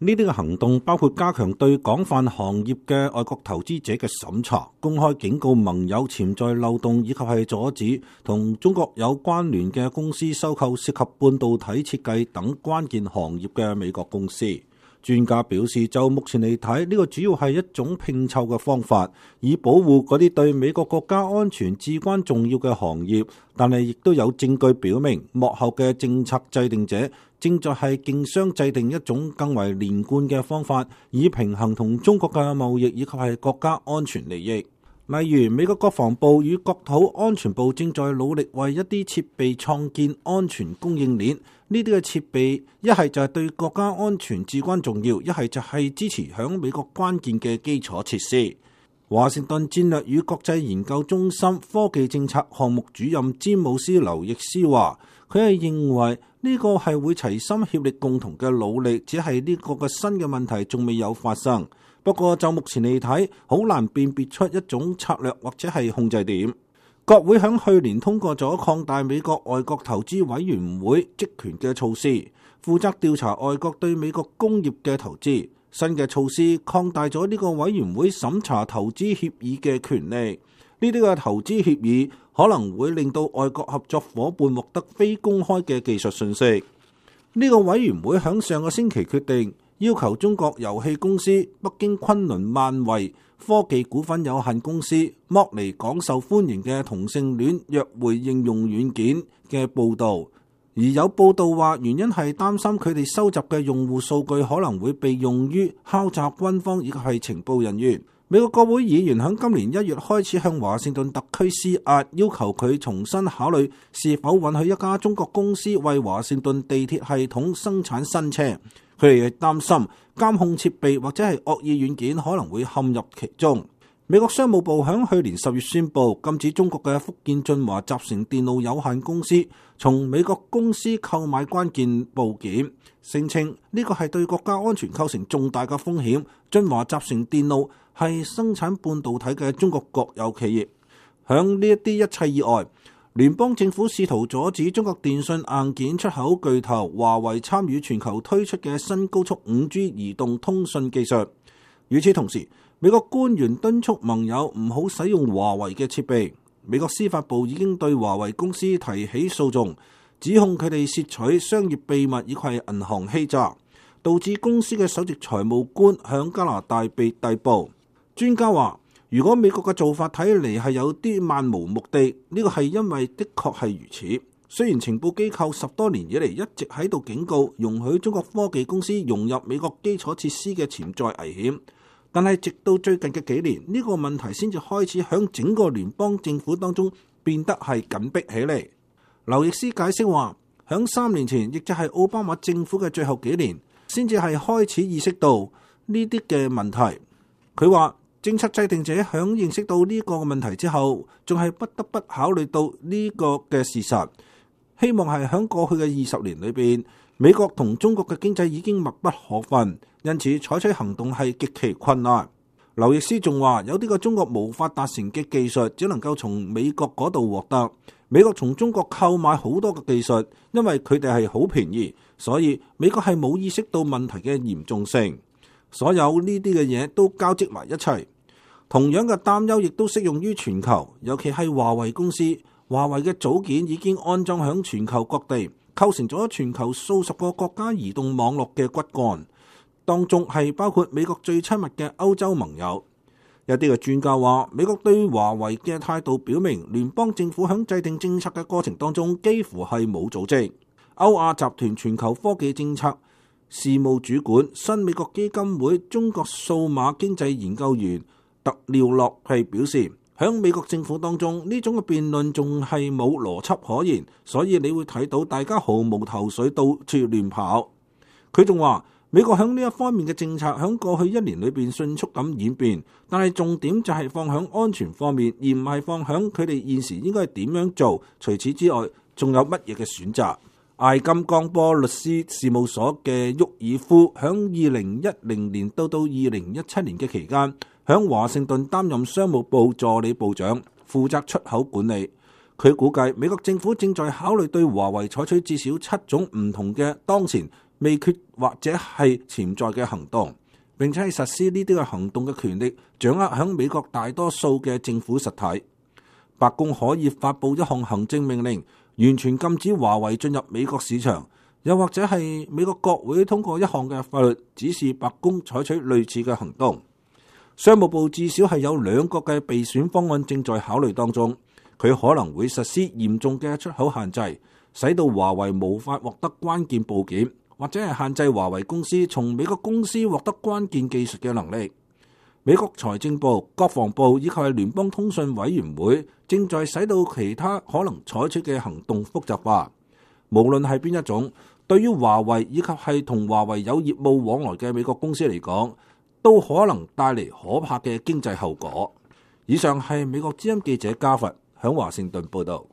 呢啲嘅行動包括加強對廣泛行業嘅外國投資者嘅審查，公開警告盟友潛在漏洞，以及係阻止同中國有關聯嘅公司收購涉及半導體設計等關鍵行業嘅美國公司。專家表示，就目前嚟睇，呢個主要係一種拼湊嘅方法，以保護嗰啲對美國國家安全至關重要嘅行業。但係亦都有證據表明，幕後嘅政策制定者正在係競相制定一種更為連貫嘅方法，以平衡同中國嘅貿易以及係國家安全利益。例如，美國國防部與國土安全部正在努力為一啲設備創建安全供應鏈。呢啲嘅設備一係就係對國家安全至關重要，一係就係支持響美國關鍵嘅基礎設施。華盛頓戰略與國際研究中心科技政策項目主任詹姆斯劉易斯話，佢係認為呢個係會齊心協力共同嘅努力，只係呢個嘅新嘅問題仲未有發生。不過就目前嚟睇，好難辨別出一種策略或者係控制點。國會響去年通過咗擴大美國外國投資委員會職權嘅措施，負責調查外國對美國工業嘅投資。新嘅措施擴大咗呢個委員會審查投資協議嘅權利。呢啲嘅投資協議可能會令到外國合作夥伴獲得非公開嘅技術信息。呢個委員會響上個星期決定，要求中國遊戲公司北京昆侖萬維科技股份有限公司剝離廣受歡迎嘅同性戀約會應用軟件嘅報導，而有報導話原因係擔心佢哋收集嘅用戶數據可能會被用於敲詐軍方以及係情報人員。美國國會議員喺今年1月開始向華盛頓特區施壓，要求佢重新考慮是否允許一家中國公司為華盛頓地鐵系統生產新車。佢哋擔心監控設備或者係惡意軟件可能會陷入其中。美國商務部喺去年10月宣布禁止中國嘅福建晉華集成電路有限公司從美國公司購買關鍵部件，聲稱呢個係對國家安全構成重大嘅風險。晉華集成電路係生產半導體嘅中國國有企業。響呢一啲一切以外，聯邦政府試圖阻止中國電信硬件出口巨頭華為參與全球推出嘅新高速 5G 移動通訊技術。與此同時，美國官員敦促盟友唔好使用華為嘅設備。美國司法部已經對華為公司提起訴訟，指控佢哋竊取商業秘密以及銀行欺詐，導致公司嘅首席財務官響加拿大被逮捕。專家話，如果美國嘅做法睇嚟係有啲漫無目的，呢個係因為的確係如此。雖然情報機構10多年以嚟一直喺度警告，容許中國科技公司融入美國基礎設施嘅潛在危險，但係直到最近嘅幾年，呢個問題先至開始響整個聯邦政府當中變得係緊迫起嚟。劉易斯解釋話，響3年前，亦就係奧巴馬政府嘅最後幾年，先至係開始意識到呢啲嘅問題。佢話，政策制定者響認識到呢個問題之後，仲係不得不考慮到呢個嘅事實。希望係響過去嘅20年裏邊，美國同中國嘅經濟已經密不可分，因此採取行動係極其困難。劉易斯仲話，有啲個中國無法達成嘅技術，只能夠從美國嗰度獲得。美國從中國購買好多嘅技術，因為佢哋係好便宜，所以美國係冇意識到問題嘅嚴重性。所有呢啲嘅嘢都交織埋一齊。同樣嘅擔憂亦都適用於全球，尤其係華為公司。華為嘅組件已經安裝響全球各地，構成咗全球數十個國家移動網絡嘅骨幹，當中係包括美國最親密嘅歐洲盟友。有啲嘅專家話，美國對華為嘅態度表明，聯邦政府響制定政策嘅過程當中幾乎係冇組織。歐亞集團全球科技政策事務主管、新美國基金會中國數碼經濟研究員特廖洛係表示，響美國政府當中呢種嘅辯論仲係冇邏輯可言，所以你會睇到大家毫無頭緒，到處亂跑。佢仲話，美國響呢一方面嘅政策響過去1年裏邊迅速咁演變，但係重點就係放響安全方面，而唔係放響佢哋現時應該係點樣做。除此之外，仲有乜嘢嘅選擇？艾金剛波律師事務所嘅沃爾夫響2010年到2017年嘅期間，響華盛頓擔任商務部助理部長，負責出口管理。佢估計美國政府正在考慮對華為採取至少7種唔同嘅當前未決或者係潛在嘅行動，並且係實施呢啲嘅行動嘅權力掌握喺美國大多數嘅政府實體。白宮可以發布一項行政命令，完全禁止華為進入美國市場，又或者係美國國會通過一項嘅法律，指示白宮採取類似嘅行動。商務部至少係有2個嘅備選方案正在考慮當中，佢可能會實施嚴重嘅出口限制，使到華為無法獲得關鍵部件，或者係限制華為公司從美國公司獲得關鍵技術嘅能力。美國財政部、國防部以及係聯邦通訊委員會正在使到其他可能採取嘅行動複雜化。無論係邊一種，對於華為以及係同華為有業務往來嘅美國公司嚟講，都可能帶嚟可怕嘅經濟後果。以上係美國之音記者加佛響華盛頓報道。